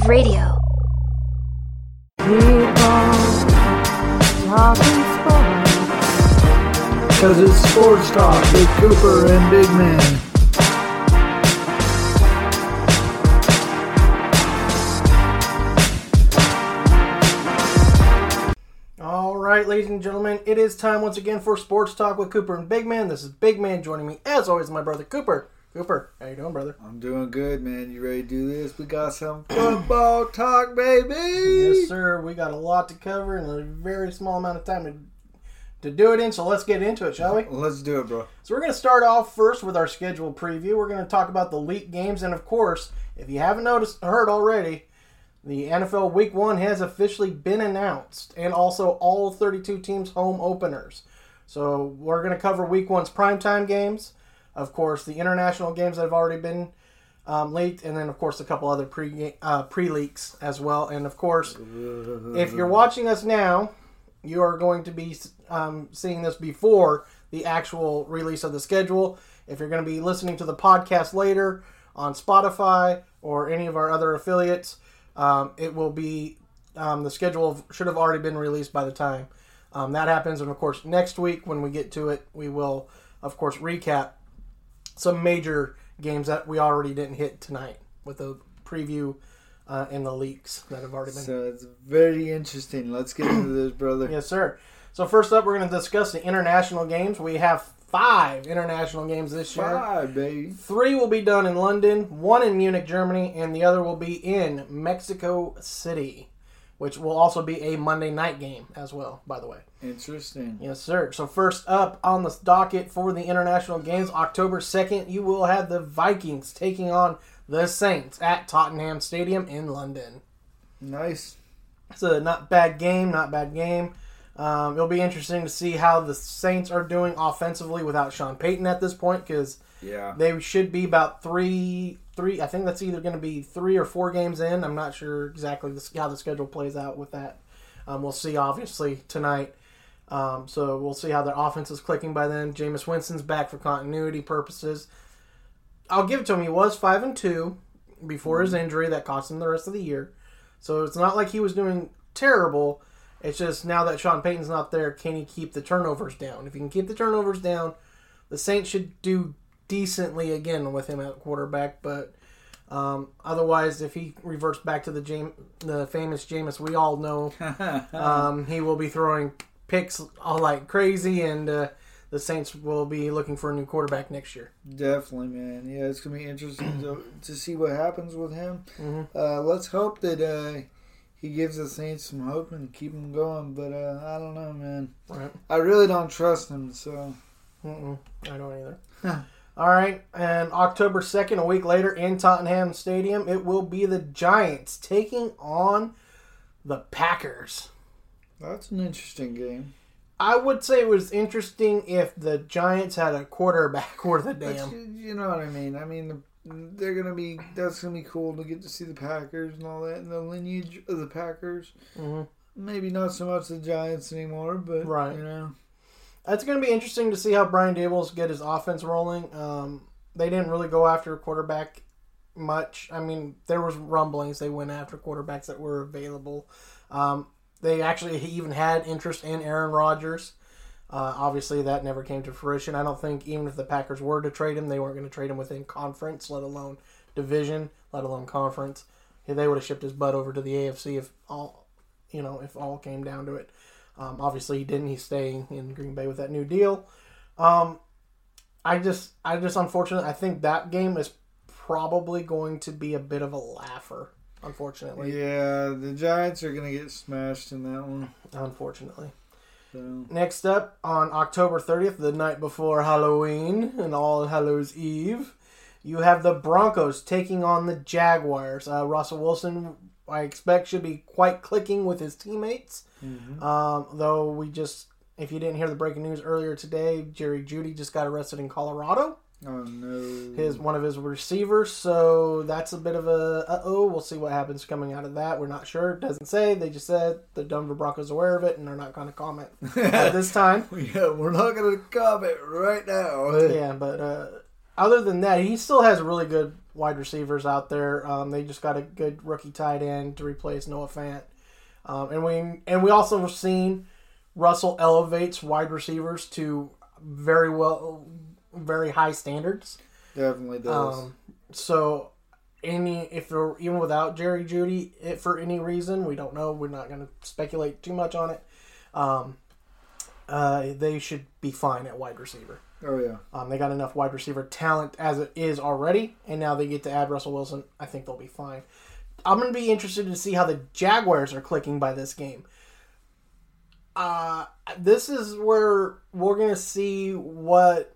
Radio. Because it's Sports Talk with Cooper and Big Man. All right, ladies and gentlemen, it is time once again for Sports Talk with Cooper and Big Man. This is Big Man joining me, as always, my brother Cooper. Cooper, how you doing, brother? I'm doing good, man. You ready to do this? We got some football talk, baby. Yes, sir. We got a lot to cover in a very small amount of time to do it in, so let's get into it, shall we? Let's do it, bro. So we're going to start off first with our schedule preview. We're going to talk about the league games, and of course, if you haven't heard already, the NFL Week 1 has officially been announced, and also all 32 teams' home openers. So we're going to cover Week 1's primetime games, of course, the international games that have already been leaked, and then, of course, a couple other pre-leaks as well. And, of course, if you're watching us now, you are going to be seeing this before the actual release of the schedule. If you're going to be listening to the podcast later on Spotify or any of our other affiliates, it will be, the schedule should have already been released by the time that happens. And, of course, next week when we get to it, we will, of course, recap some major games that we already didn't hit tonight with a preview and the leaks that have already been. So it's very interesting. Let's get into this, brother. Yes, sir. So first up, we're going to discuss the international games. We have 5 international games this year. 5, baby. 3 will be done in London, 1 in Munich, Germany, and the other will be in Mexico City, which will also be a Monday night game as well, by the way. Interesting. Yes, sir. So first up on the docket for the international games, October 2nd, you will have the Vikings taking on the Saints at Tottenham Stadium in London. Nice. It's a not bad game. It'll be interesting to see how the Saints are doing offensively without Sean Payton at this point, because they should be about three. I think that's either going to be 3 or 4 games in. I'm not sure exactly how the schedule plays out with that. We'll see, obviously, tonight. So we'll see how their offense is clicking by then. Jameis Winston's back for continuity purposes. I'll give it to him. He was 5-2 before his injury that cost him the rest of the year. So it's not like he was doing terrible. It's just now that Sean Payton's not there, can he keep the turnovers down? If he can keep the turnovers down, the Saints should do decently again with him at quarterback. But otherwise, if he reverts back to the famous Jameis we all know, he will be throwing picks all like crazy, and the Saints will be looking for a new quarterback next year. Definitely, man. Yeah, it's going to be interesting to see what happens with him. Mm-hmm. Let's hope that he gives the Saints some hope and keep them going, but I don't know, man. Right. I really don't trust him, so. I don't either. All right, and October 2nd, a week later, in Tottenham Stadium, it will be the Giants taking on the Packers. That's an interesting game. I would say it was interesting if the Giants had a quarterback worth a damn. You know what I mean? I mean, that's going to be cool to get to see the Packers and all that, and the lineage of the Packers. Mm-hmm. Maybe not so much the Giants anymore, but, right. You know. It's going to be interesting to see how Brian Daboll's get his offense rolling. They didn't really go after a quarterback much. I mean, there was rumblings they went after quarterbacks that were available. They actually even had interest in Aaron Rodgers. Obviously, that never came to fruition. I don't think even if the Packers were to trade him, they weren't going to trade him within conference, let alone division, let alone conference. They would have shipped his butt over to the AFC if all came down to it. Obviously, he didn't. He's staying in Green Bay with that new deal. I just unfortunately, I think that game is probably going to be a bit of a laugher. Unfortunately. Yeah, the Giants are going to get smashed in that one. Unfortunately. So. Next up, on October 30th, the night before Halloween and All Hallows Eve, you have the Broncos taking on the Jaguars. Russell Wilson, I expect, should be quite clicking with his teammates. Mm-hmm. Though if you didn't hear the breaking news earlier today, Jerry Jeudy just got arrested in Colorado. Oh, no. One of his receivers, so that's a bit of a we'll see what happens coming out of that. We're not sure. It doesn't say. They just said the Denver Broncos are aware of it, and they're not going to comment at this time. Yeah, we're not going to comment right now. Yeah, but other than that, he still has really good wide receivers out there. They just got a good rookie tight end to replace Noah Fant. And we also have seen Russell elevates wide receivers to very high standards. Definitely does. So if they're even without Jerry Jeudy, for any reason, we don't know. We're not going to speculate too much on it. They should be fine at wide receiver. Oh yeah. They got enough wide receiver talent as it is already, and now they get to add Russell Wilson. I think they'll be fine. I'm going to be interested to see how the Jaguars are clicking by this game. This is where we're going to see where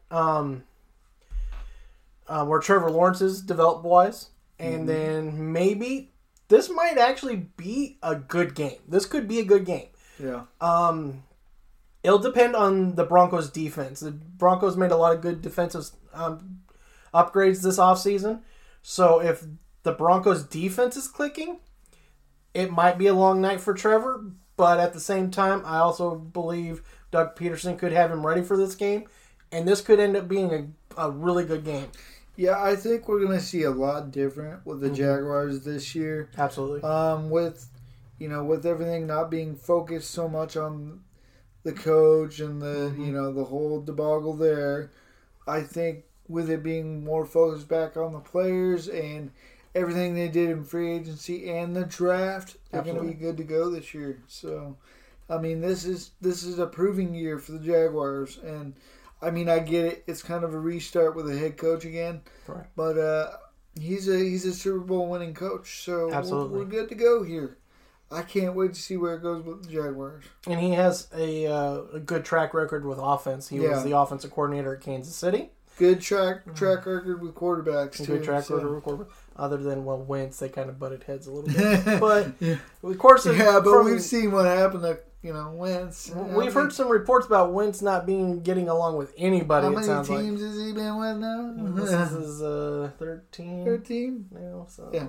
Trevor Lawrence is development-wise, and then maybe this might actually be a good game. This could be a good game. Yeah. It'll depend on the Broncos' defense. The Broncos made a lot of good defensive upgrades this offseason. So if the Broncos' defense is clicking, it might be a long night for Trevor. But at the same time, I also believe Doug Peterson could have him ready for this game. And this could end up being a really good game. Yeah, I think we're going to see a lot different with the Jaguars this year. Absolutely. With everything not being focused so much on the coach and the whole debacle there, I think with it being more focused back on the players and everything they did in free agency and the draft, they're going to be good to go this year. So, I mean, this is a proving year for the Jaguars, and I mean, I get it. It's kind of a restart with a head coach again, right? But he's a Super Bowl winning coach, so we're good to go here. I can't wait to see where it goes with the Jaguars. And he has a good track record with offense. He was the offensive coordinator at Kansas City. Good track record with quarterbacks, too. Good track record with quarterbacks. Other than, Wentz, they kind of butted heads a little bit. But, of course... we've seen what happened to, Wentz. We've heard some reports about Wentz not getting along with anybody, it sounds like. How many teams has he been with now? This is his 13. 13? Now, so... Yeah.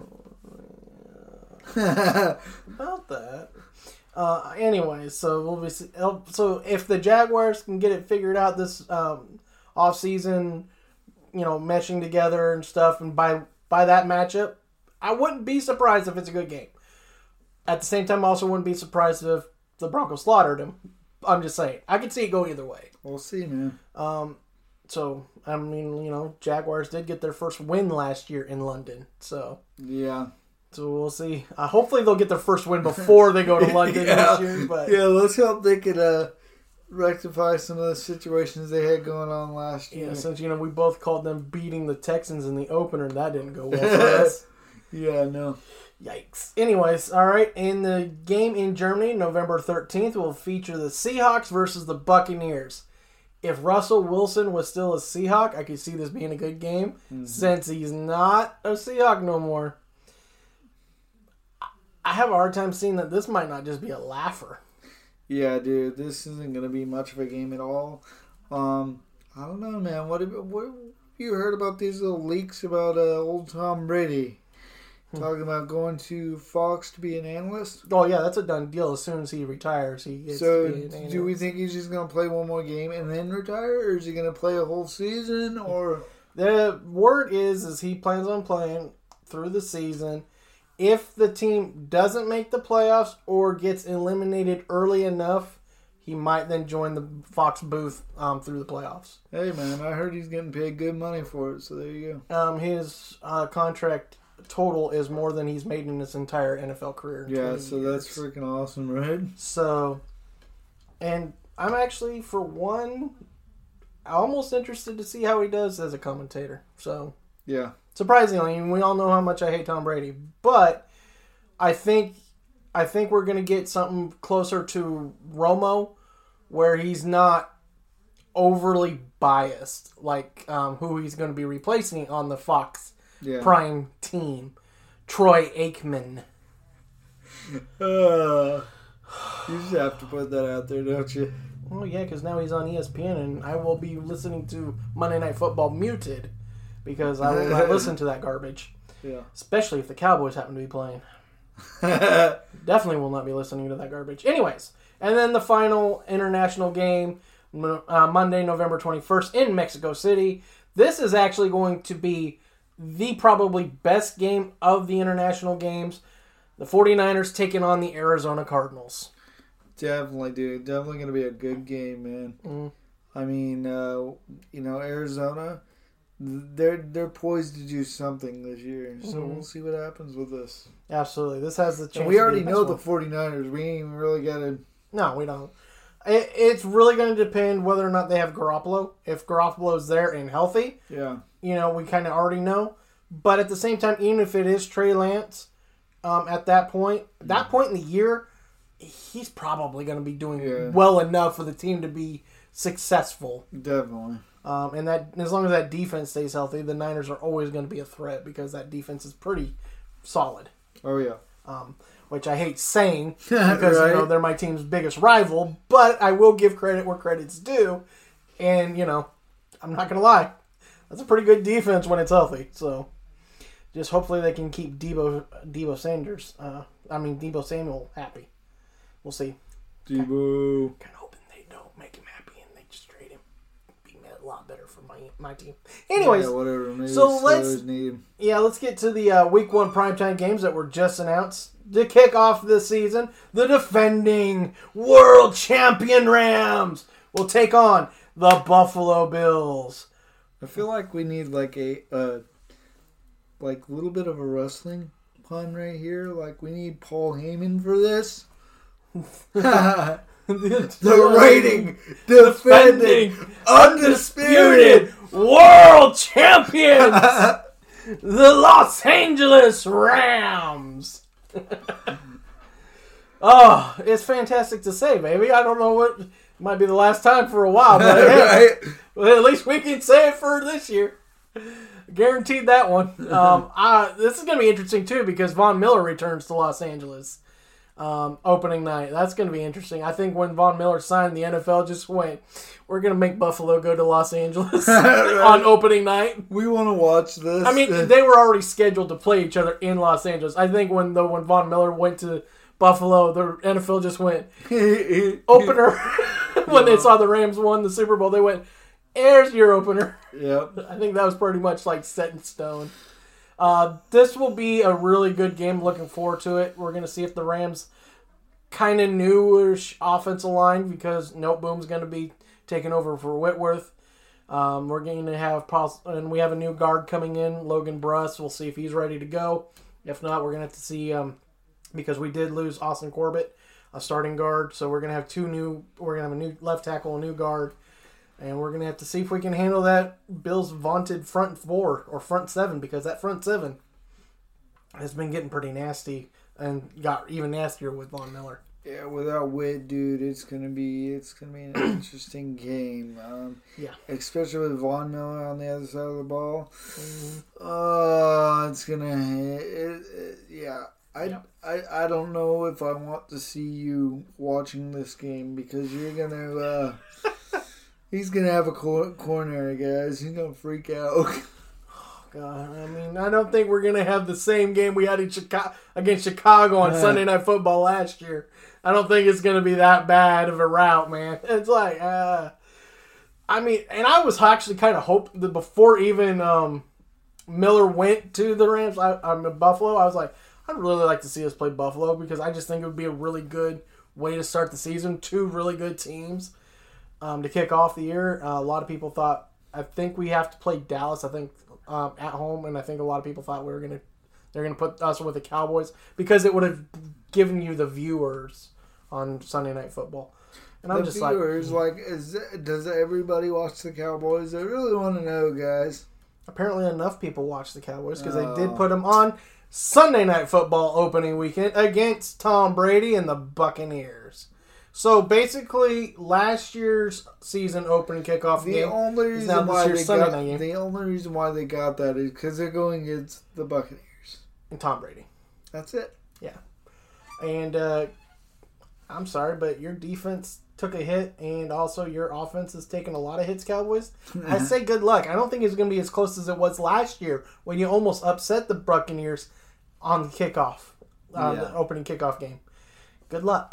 About that. Anyways, so if the Jaguars can get it figured out this off season, meshing together and stuff, and by that matchup, I wouldn't be surprised if it's a good game. At the same time, I also wouldn't be surprised if the Broncos slaughtered him. I'm just saying, I could see it go either way. We'll see, man. So I mean, Jaguars did get their first win last year in London, so yeah. So we'll see. Hopefully they'll get their first win before they go to London this year. But let's hope they could rectify some of the situations they had going on last year. Yeah, since we both called them beating the Texans in the opener, and that didn't go well for us. Yeah, no. Yikes. Anyways, all right. In the game in Germany, November 13th, will feature the Seahawks versus the Buccaneers. If Russell Wilson was still a Seahawk, I could see this being a good game. Mm-hmm. Since he's not a Seahawk no more, I have a hard time seeing that this might not just be a laugher. Yeah, dude, this isn't going to be much of a game at all. I don't know, man. What have you heard about these little leaks about old Tom Brady? Talking about going to Fox to be an analyst? Oh, yeah, that's a done deal. As soon as he retires, he gets to be an analyst. Do we think he's just going to play one more game and then retire? Or is he going to play a whole season? Or the word is he plans on playing through the season. If the team doesn't make the playoffs or gets eliminated early enough, he might then join the Fox booth through the playoffs. Hey, man, I heard he's getting paid good money for it, so there you go. His contract total is more than he's made in his entire NFL career. Yeah, so that's freaking awesome, right? So, and I'm actually, for one, almost interested to see how he does as a commentator. So, yeah. Surprisingly, we all know how much I hate Tom Brady, but I think we're going to get something closer to Romo, where he's not overly biased, like who he's going to be replacing on the Fox Prime team, Troy Aikman. You just have to put that out there, don't you? Well, yeah, because now he's on ESPN, and I will be listening to Monday Night Football muted. Because I will not listen to that garbage. Yeah. Especially if the Cowboys happen to be playing. Definitely will not be listening to that garbage. Anyways, and then the final international game, Monday, November 21st in Mexico City. This is actually going to be the probably best game of the international games. The 49ers taking on the Arizona Cardinals. Definitely, dude. Definitely going to be a good game, man. I mean, Arizona, they're poised to do something this year. So we'll see what happens with this. Absolutely. This has the chance. And we already know the 49ers. We ain't even really got to... No, we don't. It's really going to depend whether or not they have Garoppolo. If Garoppolo's there and healthy, we kind of already know. But at the same time, even if it is Trey Lance, at that point in the year, he's probably going to be doing well enough for the team to be successful. Definitely. And that as long as that defense stays healthy, the Niners are always going to be a threat because that defense is pretty solid. Oh, yeah. Which I hate saying because they're my team's biggest rival, but I will give credit where credit's due. And, I'm not going to lie. That's a pretty good defense when it's healthy. So, just hopefully they can keep Deebo Samuel happy. We'll see. Deebo. Kind of hoping they don't make him happy and they just trade him. Be a lot better for my team. Anyways, whatever. Maybe so let's get to the Week 1 primetime games that were just announced to kick off this season. The defending world champion Rams will take on the Buffalo Bills. I feel like we need like a little bit of a wrestling pun right here. Like we need Paul Heyman for this. The reigning, defending, undisputed world champions, the Los Angeles Rams. Oh, it's fantastic to say, baby. I don't know what might be the last time for a while, but at least we can say it for this year. Guaranteed that one. This is going to be interesting too because Von Miller returns to Los Angeles. Opening night. That's going to be interesting. I think when Von Miller signed, the NFL just went, we're going to make Buffalo go to Los Angeles on opening night. We want to watch this. I mean, they were already scheduled to play each other in Los Angeles. I think when Von Miller went to Buffalo, the NFL just went, opener. When they saw the Rams won the Super Bowl, they went, here's your opener. Yep. I think that was pretty much like set in stone. This will be a really good game. Looking forward to it. We're going to see if the Rams kind of newish offensive line because Noteboom's going to be taking over for Whitworth. We're going to have and we have a new guard coming in, Logan Bruss. We'll see if he's ready to go. If not, we're going to have to see because we did lose Austin Corbett, a starting guard. So we're going to have we're going to have a new left tackle, a new guard. And we're going to have to see if we can handle that Bills' vaunted front four or front seven because that front seven has been getting pretty nasty and got even nastier with Von Miller. Yeah, without Witt, dude, it's gonna be an interesting game. Especially with Von Miller on the other side of the ball. It's gonna. I don't know if I want to see you watching this game because you're gonna. He's going to have a coronary, guys. He's going to freak out. Oh, God. I mean, I don't think we're going to have the same game we had in against Chicago on Sunday Night Football last year. I don't think it's going to be that bad of a route, man. It's like, I mean, and I was actually kind of hoping that before even Miller went to the Rams, I'm in Buffalo, I was like, I'd really like to see us play Buffalo because I just think it would be a really good way to start the season. Two really good teams. To kick off the year, a lot of people thought. I think we have to play Dallas. I think at home, and I think a lot of people thought they're gonna put us with the Cowboys because it would have given you the viewers on Sunday Night Football. And I'm just viewers, does everybody watch the Cowboys? I really want to know, guys. Apparently, enough people watch the Cowboys because they did put them on Sunday Night Football opening weekend against Tom Brady and the Buccaneers. So basically, last year's season opening kickoff game. The only reason why they got that is because they're going against the Buccaneers and Tom Brady. That's it. Yeah, and I'm sorry, but your defense took a hit, and also your offense is taking a lot of hits. Cowboys. I say good luck. I don't think it's going to be as close as it was last year when you almost upset the Buccaneers on the kickoff, the opening kickoff game. Good luck.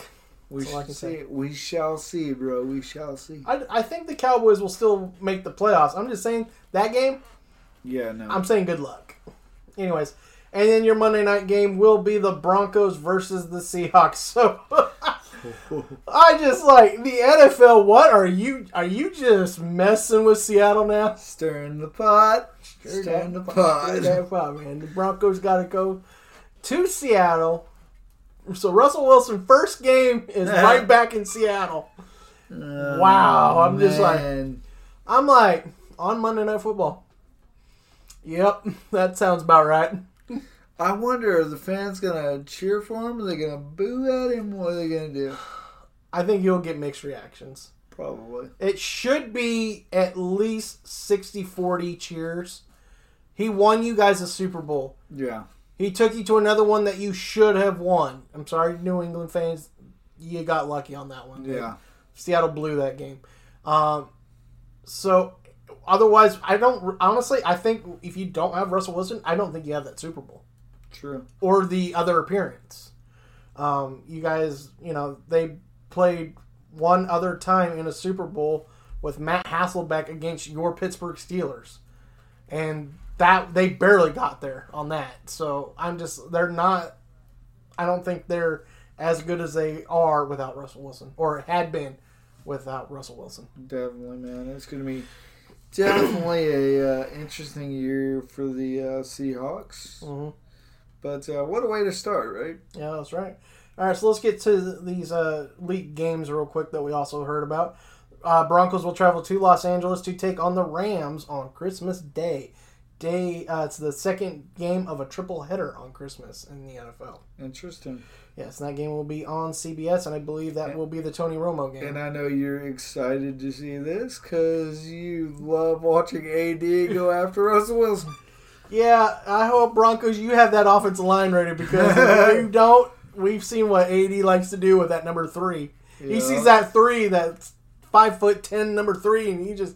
We shall see. We shall see, bro. We shall see. I think the Cowboys will still make the playoffs. I'm just saying that game. Yeah, no. I'm saying good luck. Anyways, and then your Monday night game will be the Broncos versus the Seahawks. So I just like the NFL. What are you? Are you just messing with Seattle now? Stirring the pot. Stirring the pot. Stir that pot, man. The Broncos got to go to Seattle. So Russell Wilson first game is right back in Seattle. Wow, I'm just like, I'm like on Monday Night Football. Yep, that sounds about right. I wonder, are the fans gonna cheer for him? Are they gonna boo at him? What are they gonna do? I think you'll get mixed reactions. Probably. It should be at least 60-40 cheers. He won you guys a Super Bowl. Yeah. He took you to another one that you should have won. I'm sorry, New England fans, you got lucky on that one. Yeah. Seattle blew that game. So, otherwise, I think if you don't have Russell Wilson, I don't think you have that Super Bowl. True. Or the other appearance. You guys, they played one other time in a Super Bowl with Matt Hasselbeck against your Pittsburgh Steelers. And that they barely got there on that. So I don't think they're as good as they are without Russell Wilson, or had been without Russell Wilson. Definitely, man. It's going to be definitely a interesting year for the Seahawks. Mm-hmm. But what a way to start, right? Yeah, that's right. All right, so let's get to these league games real quick that we also heard about. Broncos will travel to Los Angeles to take on the Rams on Christmas Day. It's the second game of a triple header on Christmas in the NFL. Interesting. Yes, and that game will be on CBS, and I believe that will be the Tony Romo game. And I know you're excited to see this because you love watching AD go after Russell Wilson. Yeah, I hope Broncos, you have that offensive line ready, because if you don't, we've seen what AD likes to do with that number 3. Yeah. He sees that 3, that's 5'10" number 3, and he just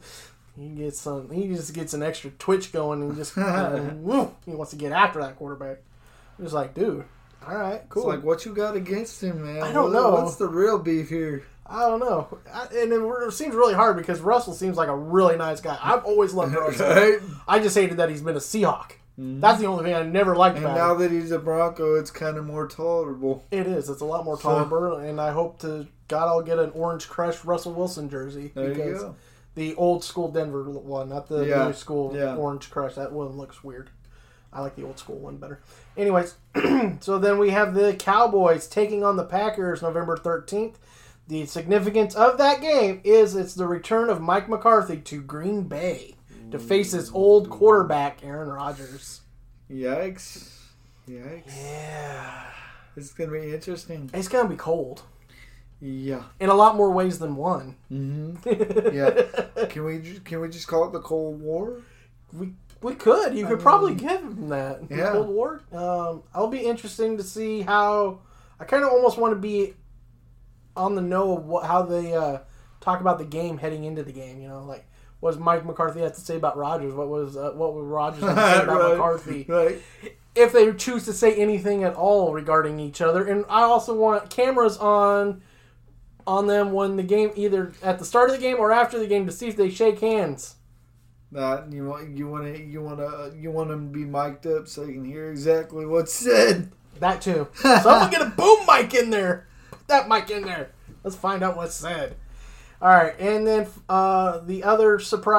gets an extra twitch going, and just he wants to get after that quarterback. I'm just like, dude, all right, cool. It's like, what you got against him, man? I don't know. What's the real beef here? I don't know. And it seems really hard because Russell seems like a really nice guy. I've always loved Russell. Right? I just hated that he's been a Seahawk. Mm-hmm. That's the only thing I never liked about him. And now that he's a Bronco, it's kind of more tolerable. It is. It's a lot more tolerable, and I hope to God I'll get an Orange Crush Russell Wilson jersey. There you go. The old school Denver one, not the new school Orange Crush. That one looks weird. I like the old school one better. Anyways, so then we have the Cowboys taking on the Packers November 13th. The significance of that game is it's the return of Mike McCarthy to Green Bay to face his old quarterback, Aaron Rodgers. Yikes. Yeah. This is going to be interesting. It's going to be cold. Yeah. In a lot more ways than one. Mm-hmm. Yeah. Can we just call it the Cold War? We could. You could probably give them that. Yeah. Cold War. It'll be interesting to see how. I kind of almost want to be on the know of how they talk about the game heading into the game. Like what does Mike McCarthy have to say about Rodgers? What would Rodgers have to say about McCarthy? Right. If they choose to say anything at all regarding each other, and I also want cameras on them when the game, either at the start of the game or after the game, to see if they shake hands. You want them to be mic'd up so you can hear exactly what's said. That too. Someone get a boom mic in there. Put that mic in there. Let's find out what's said. All right, and then the other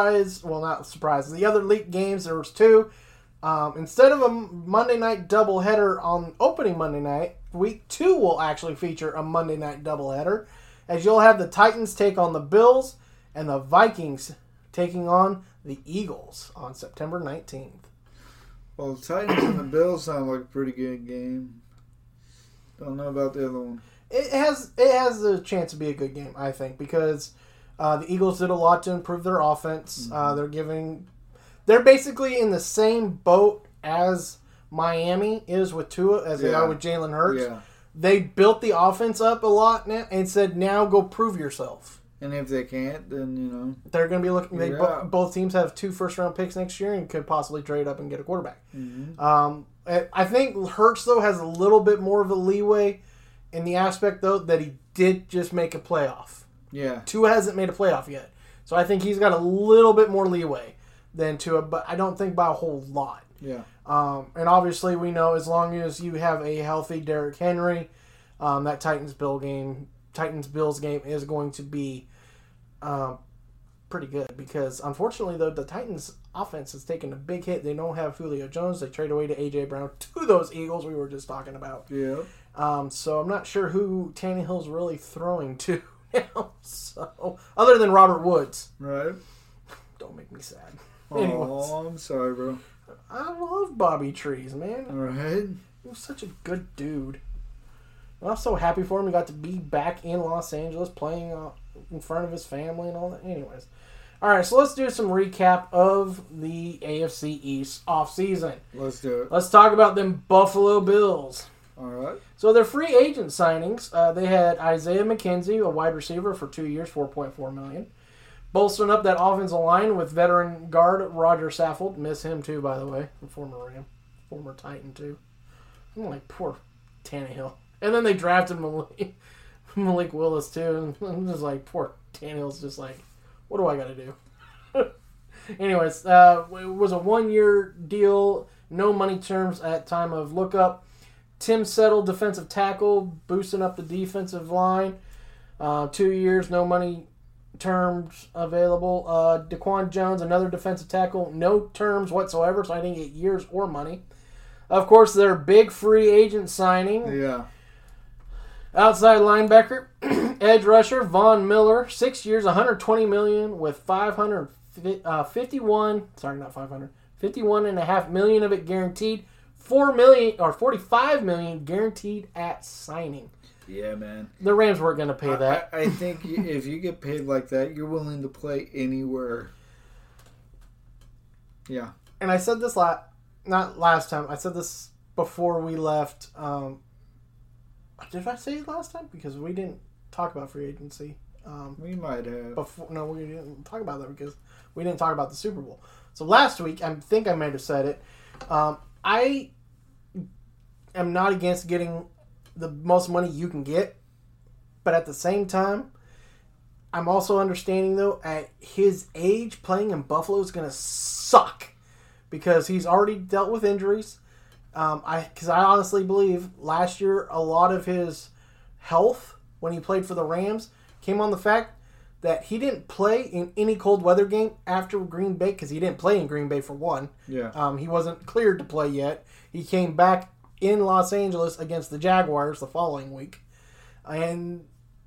the other league games, there was 2. Instead of a Monday night doubleheader on opening Monday night, week 2 will actually feature a Monday night doubleheader, as you'll have the Titans take on the Bills and the Vikings taking on the Eagles on September 19th. Well, the Titans and the Bills sound like a pretty good game. Don't know about the other one. It has a chance to be a good game, I think, because the Eagles did a lot to improve their offense. Mm-hmm. They're basically in the same boat as Miami is with Tua, as they are with Jalen Hurts. Yeah. They built the offense up a lot now and said, now go prove yourself. And if they can't, then, they're going to be looking. Both teams have 2 first-round picks next year and could possibly trade up and get a quarterback. Mm-hmm. I think Hurts, though, has a little bit more of a leeway in the aspect, though, that he did just make a playoff. Yeah. Tua hasn't made a playoff yet. So I think he's got a little bit more leeway than Tua, but I don't think by a whole lot. Yeah. And obviously we know as long as you have a healthy Derrick Henry, that Titans-Bills game is going to be pretty good because unfortunately though the Titans offense has taken a big hit. They don't have Julio Jones. They trade away to A.J. Brown to those Eagles we were just talking about. Yeah. So I'm not sure who Tannehill's really throwing to now. So other than Robert Woods. Right. Don't make me sad. Oh, I'm sorry, bro. I love Bobby Trees, man. All right. He was such a good dude. And I'm so happy for him. He got to be back in Los Angeles playing in front of his family and all that. Anyways. All right, so let's do some recap of the AFC East offseason. Let's do it. Let's talk about them Buffalo Bills. All right. So their free agent signings, they had Isaiah McKenzie, a wide receiver for 2 years, $4.4 million. Bolstering up that offensive line with veteran guard Roger Saffold. Miss him too, by the way. Former Ram. Former Titan too. I'm like, poor Tannehill. And then they drafted Malik Willis too. And I'm just like, poor Tannehill's just like, what do I got to do? Anyways, it was a 1-year deal. No money terms at time of lookup. Tim Settle, defensive tackle, boosting up the defensive line. 2 years, no money terms available. Daquan Jones, another defensive tackle, no terms whatsoever, so I didn't get years or money. Of course, their big free agent signing. Yeah. Outside linebacker, edge rusher Von Miller, 6 years, $120 million with $51.5 million of it guaranteed. $45 million guaranteed at signing. Yeah, man. The Rams weren't going to pay that. I think if you get paid like that, you're willing to play anywhere. Yeah. And I said this not last time. I said this before we left. Did I say it last time? Because we didn't talk about free agency. We might have. We didn't talk about that because we didn't talk about the Super Bowl. So last week, I think I might have said it. I am not against getting the most money you can get, but at the same time, I'm also understanding though at his age, playing in Buffalo is going to suck because he's already dealt with injuries. Because I honestly believe last year a lot of his health when he played for the Rams came on the fact that he didn't play in any cold weather game after Green Bay because he didn't play in Green Bay for one. Yeah. He wasn't cleared to play yet. He came back in Los Angeles against the Jaguars the following week, and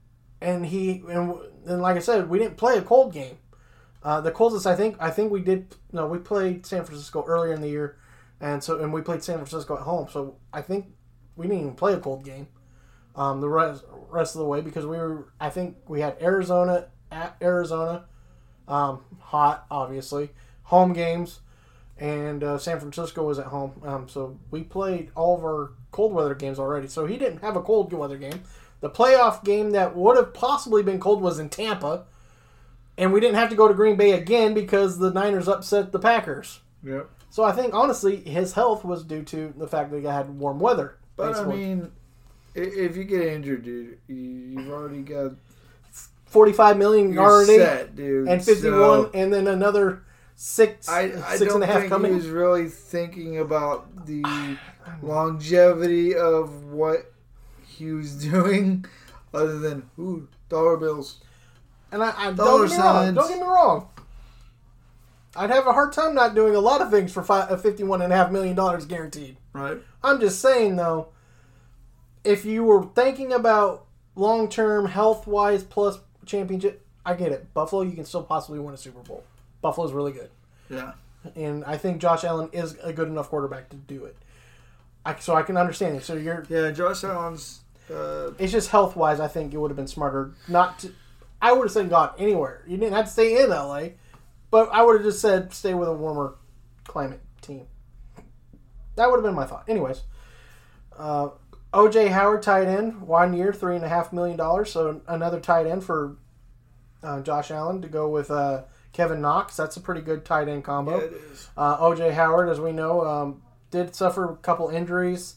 like I said, we didn't play a cold game. The coldest I think we did. No, we played San Francisco earlier in the year. And we played San Francisco at home, so I think we didn't even play a cold game the rest of the way because I think we had Arizona at Arizona, hot obviously, home games, and San Francisco was at home. So we played all of our cold weather games already. So he didn't have a cold weather game. The playoff game that would have possibly been cold was in Tampa, and we didn't have to go to Green Bay again because the Niners upset the Packers. Yep. So I think, honestly, his health was due to the fact that he had warm weather. But, basically. I mean, if you get injured, dude, you've already got... $45 million already. Set, dude. And 51, and then another six and a half coming. I don't think he was really thinking about the longevity of what he was doing other than, dollar bills. And don't get me wrong. I'd have a hard time not doing a lot of things for $51.5 million guaranteed. Right. I'm just saying, though, if you were thinking about long-term, health-wise, plus championship, I get it. Buffalo, you can still possibly win a Super Bowl. Buffalo's really good. Yeah. And I think Josh Allen is a good enough quarterback to do it. So I can understand it. So Yeah, Josh Allen's... It's just health-wise, I think it would have been smarter not to... I would have said gone anywhere. You didn't have to stay in L.A., but I would have just said stay with a warmer climate team. That would have been my thought. Anyways, O.J. Howard, tight end, 1 year, $3.5 million. So another tight end for Josh Allen to go with Kevin Knox. That's a pretty good tight end combo. Yeah, it is. O.J. Howard, as we know, did suffer a couple injuries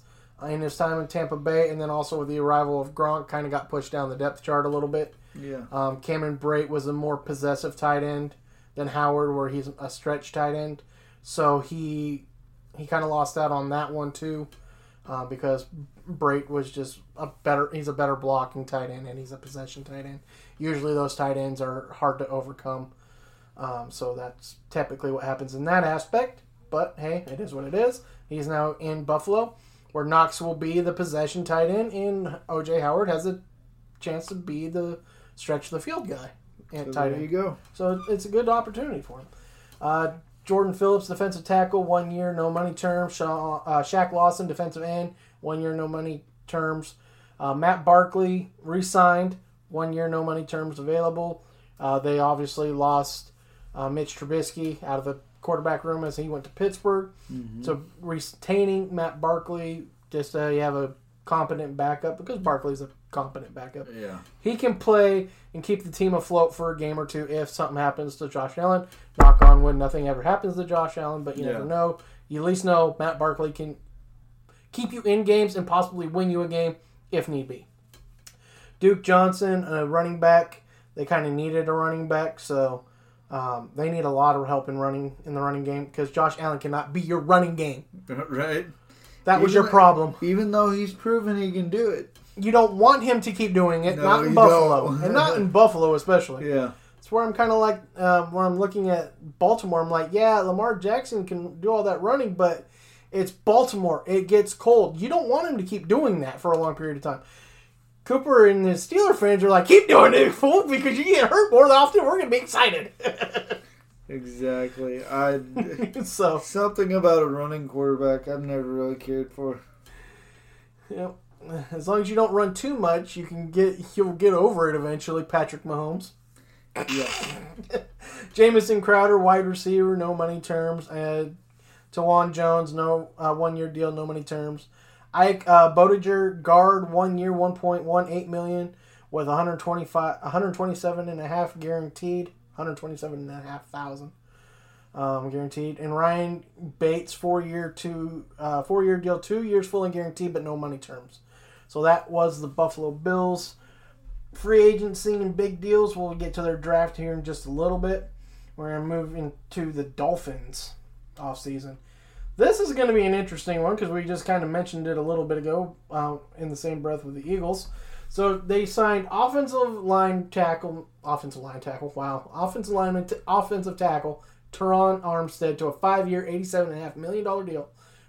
in his time in Tampa Bay, and then also with the arrival of Gronk, kind of got pushed down the depth chart a little bit. Yeah. Cameron Brate was a more possessive tight end than Howard, where he's a stretch tight end. So he kind of lost out on that one too, because Brate was just he's a better blocking tight end, and he's a possession tight end. Usually those tight ends are hard to overcome. So that's typically what happens in that aspect. But hey, it is what it is. He's now in Buffalo, where Knox will be the possession tight end, and O.J. Howard has a chance to be the stretch the field guy and tight end. There you go. So it's a good opportunity for him. Jordan Phillips, defensive tackle, 1 year, no money terms. Shaq Lawson, defensive end, 1 year, no money terms. Matt Barkley, re-signed, 1 year, no money terms available. They obviously lost Mitch Trubisky out of the quarterback room as he went to Pittsburgh. Mm-hmm. So retaining Matt Barkley, just so you have a competent backup, because Barkley's a competent backup. Yeah. He can play and keep the team afloat for a game or two if something happens to Josh Allen. Knock on wood, nothing ever happens to Josh Allen, but you never know. You at least know Matt Barkley can keep you in games and possibly win you a game if need be. Duke Johnson, a running back. They kind of needed a running back, so they need a lot of help in the running game, because Josh Allen cannot be your running game. Right. That was your problem. Even though he's proven he can do it. You don't want him to keep doing it, not in Buffalo. And not in Buffalo especially. Yeah. It's where I'm kind of like, where I'm looking at Baltimore, I'm like, yeah, Lamar Jackson can do all that running, but it's Baltimore. It gets cold. You don't want him to keep doing that for a long period of time. Cooper and his Steeler fans are like, keep doing it, fool, because you get hurt more often, we're going to be excited. Exactly. So something about a running quarterback I've never really cared for. Yep. As long as you don't run too much, you'll get over it eventually, Patrick Mahomes. Yeah. Jamison Crowder, wide receiver, no money terms. Tawan Jones, no 1 year deal, no money terms. Ike Bodiger, guard, 1 year, $1.18 million with $127.5 guaranteed, $127,500 guaranteed. And Ryan Bates, 4 year deal, 2 years fully guaranteed, but no money terms. So that was the Buffalo Bills. Free agency and big deals. We'll get to their draft here in just a little bit. We're going to move into the Dolphins offseason. This is going to be an interesting one because we just kind of mentioned it a little bit ago in the same breath with the Eagles. So they signed offensive tackle, Teron Armstead to a 5-year, $87.5 million deal,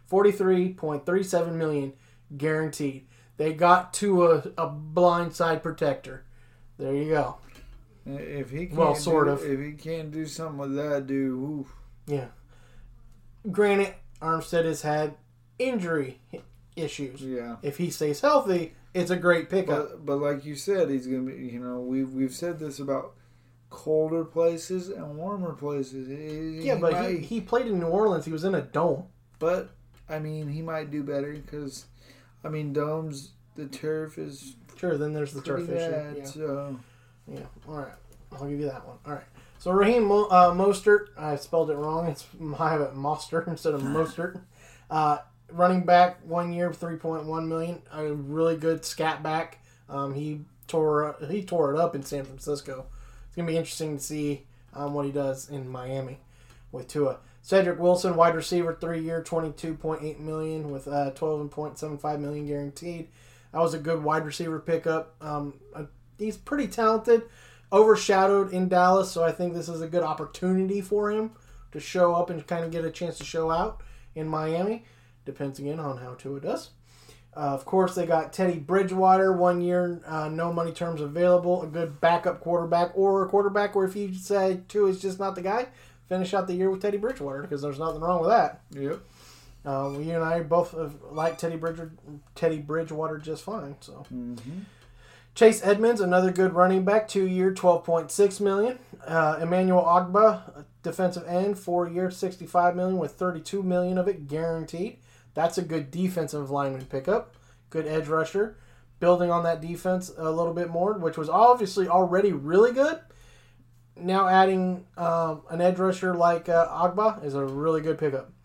$43.37 million guaranteed. They got to a blindside protector. There you go. If he can't if he can't do something with that dude, oof. Yeah. Granted, Armstead has had injury issues. Yeah. If he stays healthy, it's a great pickup. But like you said, he's gonna be. You know, we've said this about colder places and warmer places. He played in New Orleans. He was in a dome. But I mean, he might do better because, I mean, domes, the turf is sure. Then there's the turf issue. Yeah. So. Yeah. All right. I'll give you that one. All right. So Raheem Mostert, I spelled it wrong. I have it Mostert instead of Mostert. Running back, 1 year, $3.1 million. A really good scat back. He tore it up in San Francisco. It's gonna be interesting to see what he does in Miami with Tua. Cedric Wilson, wide receiver, 3 year, $22.8 million with $12.75 million guaranteed. That was a good wide receiver pickup. He's pretty talented. Overshadowed in Dallas, so I think this is a good opportunity for him to show up and kind of get a chance to show out in Miami. Depends again on how Tua does. Of course, they got Teddy Bridgewater, 1 year, no money terms available, a good backup quarterback, or a quarterback where if you say Tua is just not the guy, finish out the year with Teddy Bridgewater, because there's nothing wrong with that. Yep. You and I both like Teddy Bridgewater just fine. So. Mm-hmm. Chase Edmonds, another good running back, 2 year, $12.6 million. Emmanuel Ogbah, defensive end, 4 year, $65 million with $32 million of it guaranteed. That's a good defensive lineman pickup. Good edge rusher. Building on that defense a little bit more, which was obviously already really good. Now adding an edge rusher like Ogbah is a really good pickup.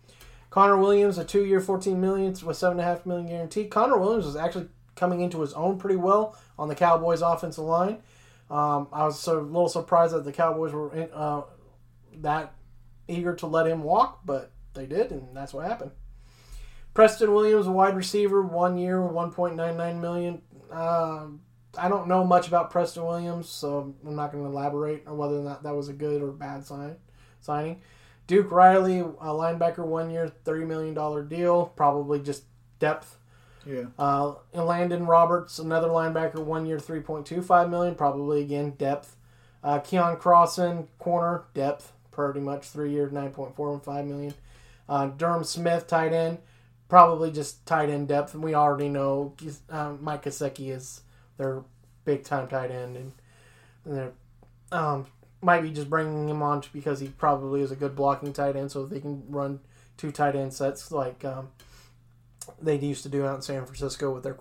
Connor Williams, a 2-year, $14 million with $7.5 million guaranteed. Connor Williams was actually coming into his own pretty well on the Cowboys' offensive line. I was a little surprised that the Cowboys were that eager to let him walk, but they did, and that's what happened. Preston Williams, a wide receiver, 1 year, $1.99 million. I don't know much about Preston Williams, so I'm not going to elaborate on whether or not that was a good or bad signing. Duke Riley, a linebacker, 1 year, $30 million deal, probably just depth. Yeah. And Landon Roberts, another linebacker, 1 year, $3.25 million, probably again depth. Keon Crossan, corner, depth, pretty much 3 years, $9.45 million. Durham Smith, tight end, probably just tight end depth, and we already know Mike Gesicki is their big time tight end, and they're might be just bringing him on because he probably is a good blocking tight end, so they can run 2 tight end sets like they used to do out in San Francisco with their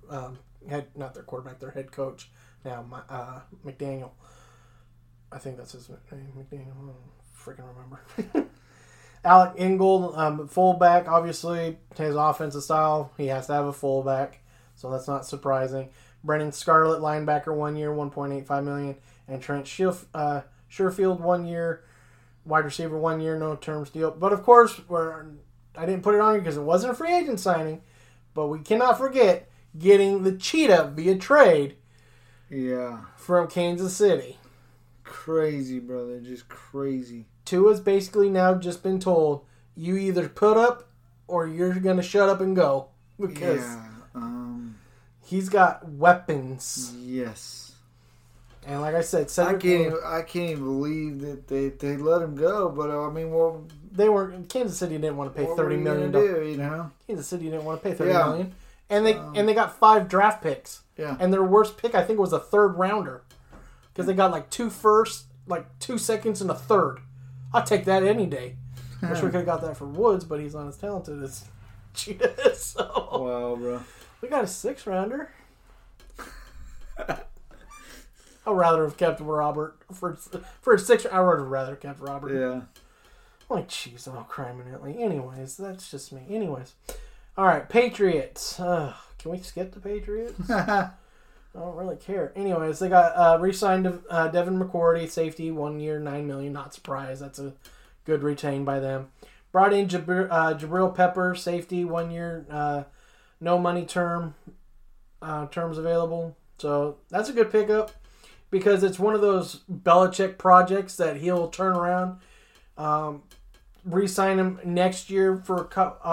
their head coach now, McDaniel. I think that's his name, McDaniel. I don't freaking remember. Alec Ingold, fullback, obviously his offensive style, he has to have a fullback, so that's not surprising. Brennan Scarlett, linebacker, 1 year, $1.85 million, and Trent Sherfield, 1 year, wide receiver, 1 year, no terms deal. But of course, I didn't put it on here because it wasn't a free agent signing, but we cannot forget getting the Cheetah via trade. Yeah. From Kansas City. Crazy, brother, just crazy. Tua's basically now just been told, you either put up or you're going to shut up and go. Because he's got weapons. Yes. And like I said, I can't even believe that they let him go. But I mean, well, they were Kansas City didn't want to pay $30 million. You know, Kansas City didn't want to pay $30 million, and they got 5 draft picks. Yeah. And their worst pick, I think, was a 3rd rounder, because they got like 2 firsts, like 2 seconds, and a 3rd. I'll take that any day. Wish we could have got that for Woods, but he's not as talented as Cheetah. So wow, bro. We got a 6th rounder. I'd rather have kept Robert for a 6th. I would have rather kept Robert. Yeah. Like, jeez, oh, criminally. Anyways, that's just me. Anyways, all right, Patriots. Can we skip the Patriots? I don't really care. Anyways, they got re-signed Devin McCourty, safety, 1 year, $9 million. Not surprised. That's a good retain by them. Brought in Jabril Pepper, safety, 1 year, no money terms available. So that's a good pickup because it's one of those Belichick projects that he'll turn around, re-sign him next year for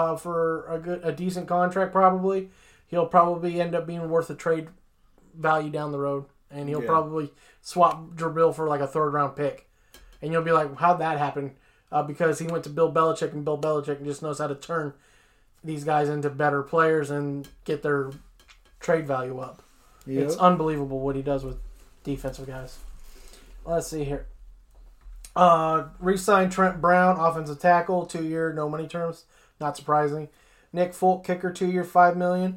a decent contract. Probably he'll probably end up being worth a trade value down the road, and he'll probably swap Jabril for like a 3rd round pick, and you'll be like, how'd that happen? Because he went to Bill Belichick, and Bill Belichick just knows how to turn these guys into better players and get their trade value up. Yep. It's unbelievable what he does with defensive guys. Let's see here. Re-signed Trent Brown, offensive tackle, 2 year, no money terms. Not surprising. Nick Folk, kicker, 2 year, $5 million.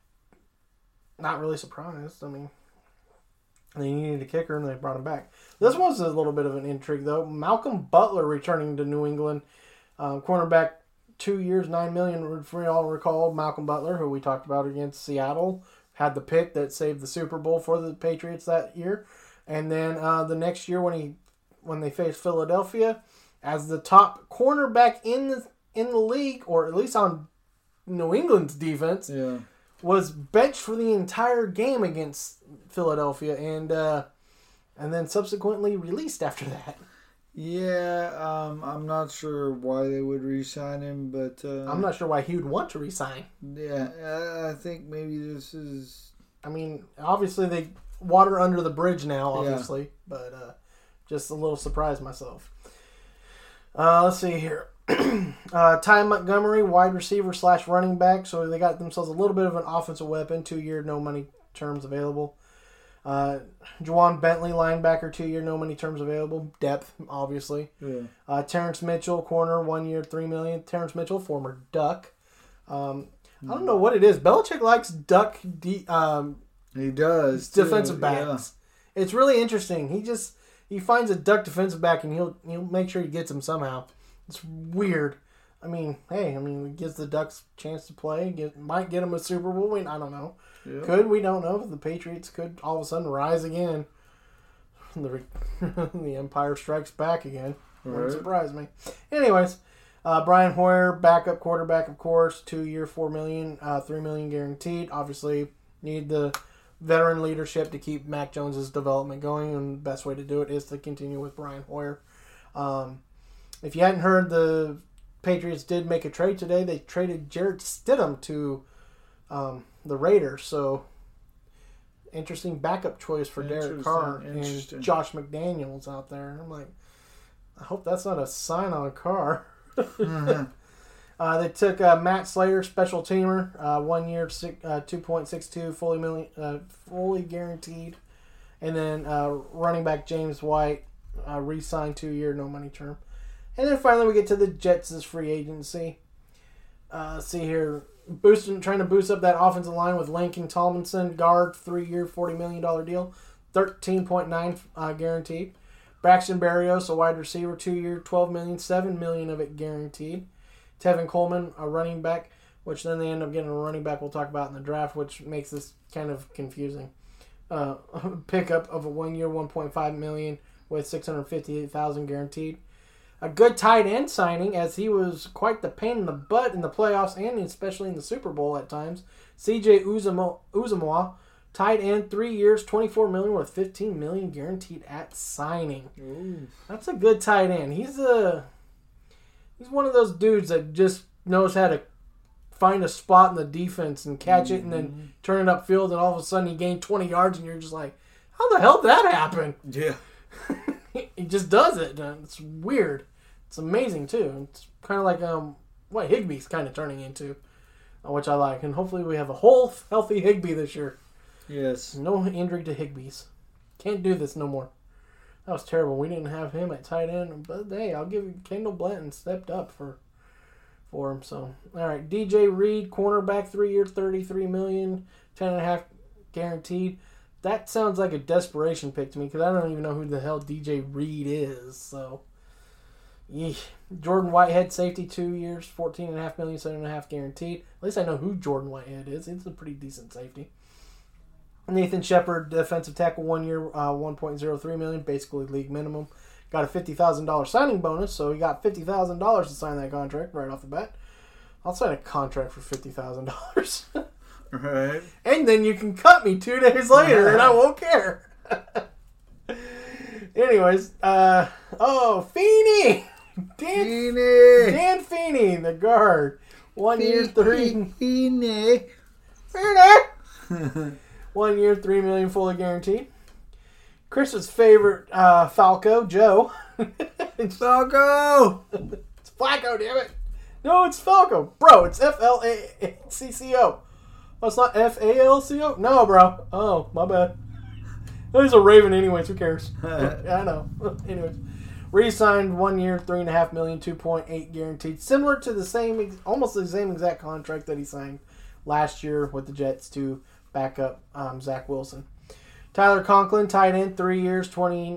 Not really surprised. I mean, they needed a kicker and they brought him back. This was a little bit of an intrigue, though. Malcolm Butler returning to New England. Cornerback, 2 years, $9 million. For you all recall, Malcolm Butler, who we talked about against Seattle, had the pick that saved the Super Bowl for the Patriots that year. And then the next year when they faced Philadelphia, as the top cornerback in the league, or at least on New England's defense, was benched for the entire game against Philadelphia, and then subsequently released after that. Yeah, I'm not sure why they would re-sign him, but I'm not sure why he would want to re-sign. Yeah, I think maybe this is. I mean, obviously they water under the bridge now, obviously, but just a little surprised myself. Let's see here. Ty Montgomery, wide receiver / running back, so they got themselves a little bit of an offensive weapon. 2 year, no money terms available. Juwan Bentley, linebacker, 2 year, no money terms available. Depth, obviously. Yeah. Terrence Mitchell, corner, 1 year, $3 million. Terrence Mitchell, former Duck. I don't know what it is. Belichick likes Duck. He does defensive backs. Yeah. It's really interesting. He finds a Duck defensive back and he'll make sure he gets him somehow. It's weird. I mean, hey, it gives the Ducks a chance to play. Might get them a Super Bowl win. I don't know. Yep. Could, we don't know. The Patriots could all of a sudden rise again. The Empire strikes back again. Wouldn't surprise me. Anyways, Brian Hoyer, backup quarterback, of course. 2-year, $4 million, $3 million guaranteed. Obviously, need the veteran leadership to keep Mac Jones' development going, and the best way to do it is to continue with Brian Hoyer. If you hadn't heard, the Patriots did make a trade today. They traded Jarrett Stidham to the Raiders, so interesting backup choice for Derek Carr and Josh McDaniels out there. I'm like, I hope that's not a sign on a car. They took Matt Slater, special teamer, 1 year, $2.62 fully guaranteed, and then running back James White, re-signed 2-year, no money term. And then finally we get to the Jets' free agency. See here, trying to boost up that offensive line with Lincoln Tomlinson, guard, 3-year, $40 million deal, 13.9 guaranteed. Braxton Berrios, a wide receiver, 2-year, $12 million, $7 million of it guaranteed. Tevin Coleman, a running back, which then they end up getting a running back we'll talk about in the draft, which makes this kind of confusing. Pickup of a 1-year, $1.5 million with $658,000 guaranteed. A good tight end signing, as he was quite the pain in the butt in the playoffs and especially in the Super Bowl at times. C.J. Uzomah, tight end, 3 years, $24 million with $15 million guaranteed at signing. Ooh. That's a good tight end. He's one of those dudes that just knows how to find a spot in the defense and catch it and then turn it upfield, and all of a sudden he gained 20 yards and you're just like, how the hell did that happen? Yeah. He just does it. It's weird. It's amazing, too. It's kind of like what Higbee's kind of turning into, which I like. And hopefully we have a whole healthy Higbee this year. Yes. No injury to Higbee's. Can't do this no more. That was terrible. We didn't have him at tight end. But, hey, I'll give you Kendall Blanton stepped up for him. So, all right. DJ Reed, cornerback, 3 years, $33 million, $10.5 guaranteed. That sounds like a desperation pick to me because I don't even know who the hell DJ Reed is. So, yeah. Jordan Whitehead, safety, 2 years, $14.5 million, $7.5 guaranteed. At least I know who Jordan Whitehead is. He's a pretty decent safety. Nathan Shepard, defensive tackle, 1 year, $1.03 million, basically league minimum. Got a $50,000 signing bonus, so he got $50,000 to sign that contract right off the bat. I'll sign a contract for $50,000. Right. And then you can cut me 2 days later and I won't care. Anyways, Feeney! Dan Feeney, the guard. 1 year, Feeney. 1 year, $3 million fully guaranteed. Chris's favorite Falco, Joe. It's Falco! It's Flacco, damn it. No, it's Falco. Bro, it's Flacco. Oh, it's not Falco? No, bro. Oh, my bad. He's a Raven anyways. Who cares? I know. Anyways. Re-signed 1 year, $3.5 million, 2.8 guaranteed. Similar to almost the same exact contract that he signed last year with the Jets to back up Zach Wilson. Tyler Conklin, tight end, 3 years,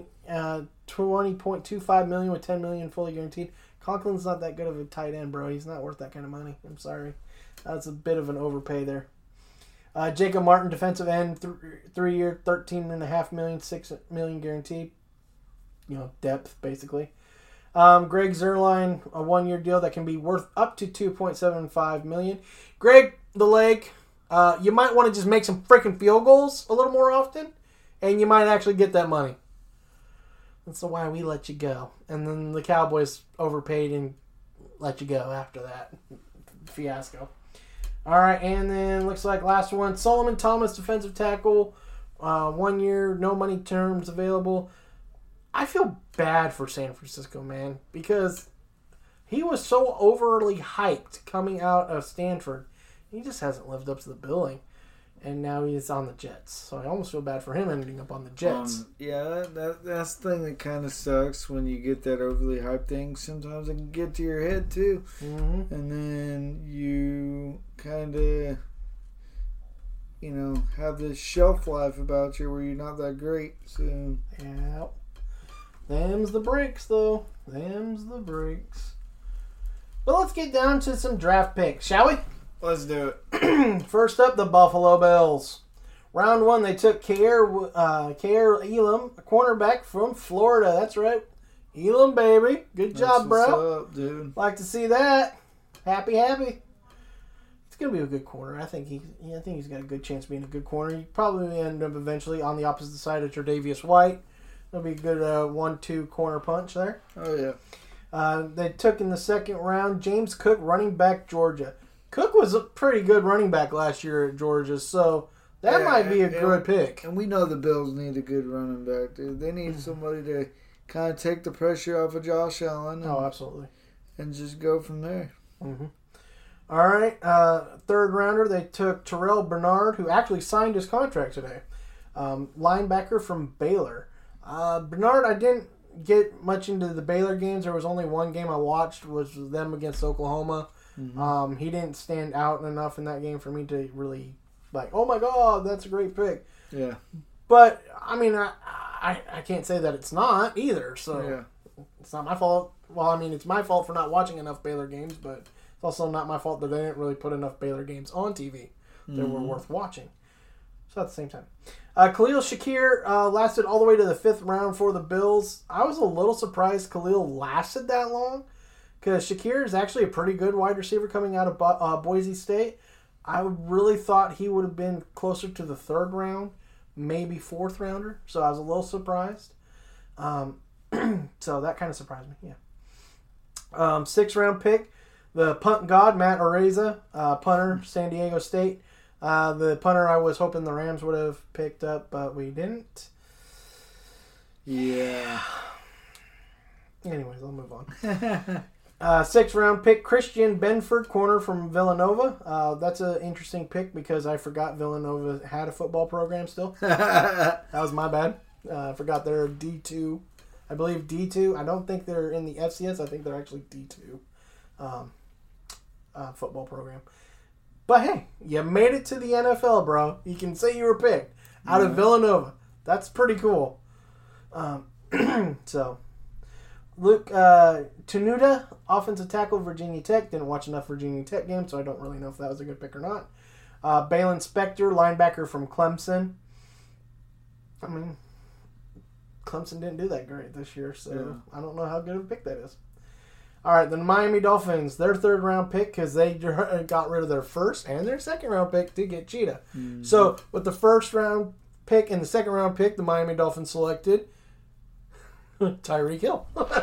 $20.25 million with $10 million fully guaranteed. Conklin's not that good of a tight end, bro. He's not worth that kind of money. I'm sorry. That's a bit of an overpay there. Jacob Martin, defensive end, 3 year, $13.5 million, $6 million guaranteed. Depth, basically. Greg Zuerlein, a 1 year deal that can be worth up to $2.75 million. Greg, the leg, you might want to just make some freaking field goals a little more often, and you might actually get that money. That's why we let you go. And then the Cowboys overpaid and let you go after that fiasco. All right, and then looks like last one, Solomon Thomas, defensive tackle, 1 year, no money terms available. I feel bad for San Francisco, man, because he was so overly hyped coming out of Stanford. He just hasn't lived up to the billing, and now he's on the Jets. So I almost feel bad for him ending up on the Jets. That's the thing that kind of sucks when you get that overly hyped thing. Sometimes it can get to your head, too. Mm-hmm. And then you kind of, have this shelf life about you where you're not that great. So yeah. Them's the breaks, though. Them's the breaks. But let's get down to some draft picks, shall we? Let's do it. First up, the Buffalo Bills. Round 1, they took Ka'ir Elam, a cornerback from Florida. That's right. Elam, baby. Good job, bro. What's up, dude? Like to see that. Happy. It's going to be a good corner. I think he's got a good chance of being a good corner. He probably end up eventually on the opposite side of Tre'Davious White. That'll be a good 1-2 corner punch there. Oh, yeah. They took in the second round James Cook, running back, Georgia. Cook was a pretty good running back last year at Georgia, so that might be a good pick. And we know the Bills need a good running back, dude. They need somebody to kind of take the pressure off of Josh Allen. Absolutely. And just go from there. Mm-hmm. All right. Third rounder, they took Terrell Bernard, who actually signed his contract today. Linebacker from Baylor. Bernard, I didn't get much into the Baylor games. There was only one game I watched, was them against Oklahoma. Mm-hmm. He didn't stand out enough in that game for me to really oh my God, that's a great pick. Yeah. But I mean, I can't say that it's not either. So it's not my fault. Well, I mean, it's my fault for not watching enough Baylor games, but it's also not my fault that they didn't really put enough Baylor games on TV that were worth watching. So at the same time, Khalil Shakir lasted all the way to the 5th round for the Bills. I was a little surprised Khalil lasted that long, because Shakir is actually a pretty good wide receiver coming out of Boise State. I really thought he would have been closer to the 3rd round, maybe 4th rounder. So I was a little surprised. So that kind of surprised me, yeah. 6th round pick, the punt god, Matt Araiza, punter, San Diego State. The punter I was hoping the Rams would have picked up, but we didn't. Yeah. Anyways, I'll move on. 6th round pick, Christian Benford, corner from Villanova. That's an interesting pick because I forgot Villanova had a football program still. That was my bad. I forgot they're D2. I believe D2. I don't think they're in the FCS. I think they're actually D2 football program. But hey, you made it to the NFL, bro. You can say you were picked out of Villanova. That's pretty cool. So, Luke Tenuta, offensive tackle, Virginia Tech. Didn't watch enough Virginia Tech games, so I don't really know if that was a good pick or not. Balen Spector, linebacker from Clemson. I mean, Clemson didn't do that great this year, so I don't know how good of a pick that is. All right, the Miami Dolphins, their 3rd round pick, because they got rid of their 1st and their 2nd round pick to get Cheetah. Mm-hmm. So with the 1st round pick and the 2nd round pick, the Miami Dolphins selected Tyreek Hill.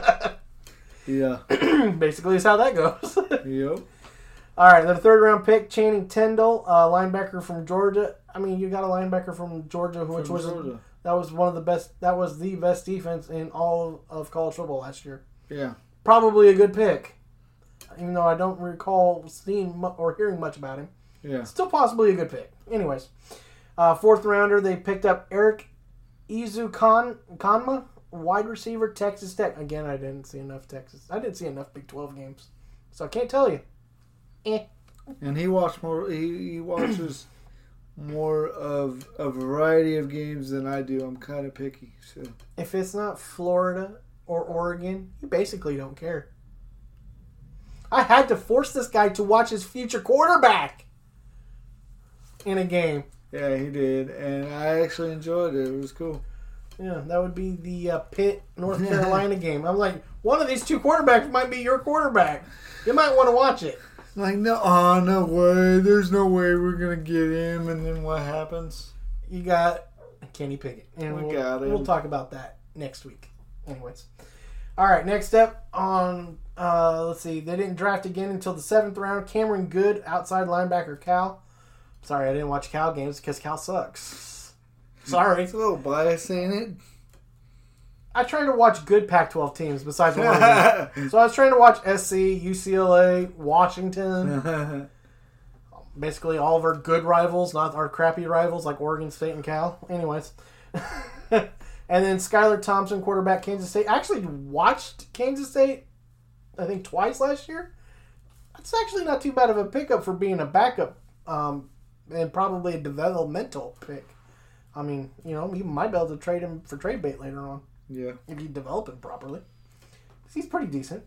Yeah. Basically is how that goes. Yep. All right, the 3rd round pick, Channing Tindall, linebacker from Georgia. I mean, you got a linebacker from Georgia, that was one of the best. That was the best defense in all of college football last year. Yeah. Probably a good pick, even though I don't recall seeing or hearing much about him. Yeah. Still possibly a good pick. Anyways, 4th rounder, they picked up Eric Kanma, wide receiver, Texas Tech. Again, I didn't see enough Big 12 games, so I can't tell you. And he watched more. He watches more of a variety of games than I do. I'm kind of picky. So if it's not Florida or Oregon, you basically don't care. I had to force this guy to watch his future quarterback in a game. Yeah, he did, and I actually enjoyed it. It was cool. Yeah, that would be the Pitt, North Carolina game. I'm like, one of these 2 quarterbacks might be your quarterback. You might want to watch it. Like, no way. There's no way we're going to get him. And then what happens? You got Kenny Pickett. And we'll talk about that next week. Anyways. All right, next up on, let's see. They didn't draft again until the 7th round. Cameron Good, outside linebacker, Cal. Sorry, I didn't watch Cal games because Cal sucks. Sorry. It's a little biased, ain't it? I tried to watch good Pac-12 teams besides Oregon. So I was trying to watch SC, UCLA, Washington. Basically all of our good rivals, not our crappy rivals like Oregon State and Cal. Anyways. And then Skylar Thompson, quarterback, Kansas State. I actually watched Kansas State, I think, twice last year. That's actually not too bad of a pickup for being a backup and probably a developmental pick. I mean, you might be able to trade him for trade bait later on. Yeah. If you develop him properly. He's pretty decent.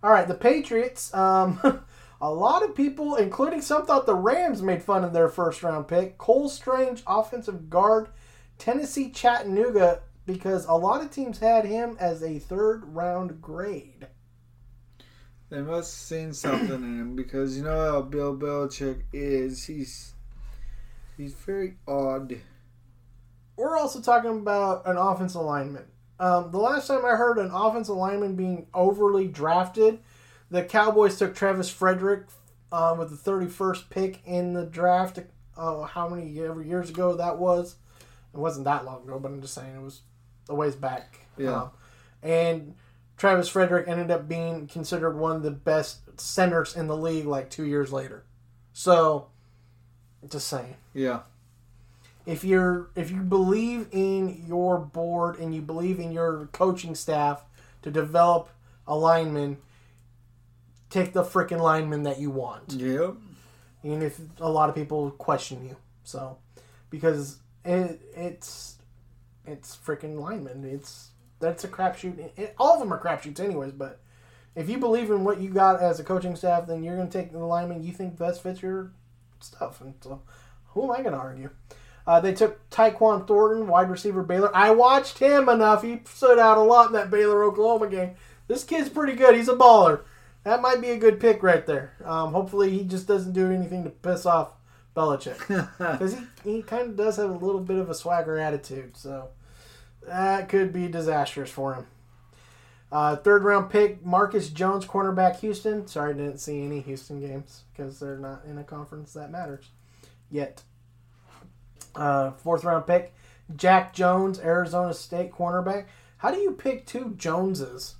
All right, the Patriots. A lot of people, including some, thought the Rams made fun of their first-round pick. Cole Strange, offensive guard, Tennessee Chattanooga, because a lot of teams had him as a third-round grade. They must have seen something in him because you know how Bill Belichick is. He's very odd. We're also talking about an offensive lineman. The last time I heard an offensive lineman being overly drafted, the Cowboys took Travis Frederick with the 31st pick in the draft. How many years ago that was? It wasn't that long ago, but I'm just saying it was a ways back. Yeah. And Travis Frederick ended up being considered one of the best centers in the league like 2 years later. So, just saying. Yeah. If you believe in your board and you believe in your coaching staff to develop a lineman, take the freaking lineman that you want. Yep. Even if a lot of people question you. So, because it's freaking linemen. That's a crapshoot. All of them are crapshoots anyways, but if you believe in what you got as a coaching staff, then you're going to take the lineman you think best fits your stuff. And so, who am I going to argue? They took Tyquan Thornton, wide receiver, Baylor. I watched him enough. He stood out a lot in that Baylor-Oklahoma game. This kid's pretty good. He's a baller. That might be a good pick right there. Hopefully he just doesn't do anything to piss off Belichick. Because he kind of does have a little bit of a swagger attitude. So that could be disastrous for him. Third-round pick, Marcus Jones, cornerback, Houston. Sorry, I didn't see any Houston games because they're not in a conference that matters yet. Fourth-round pick, Jack Jones, Arizona State, cornerback. How do you pick two Joneses?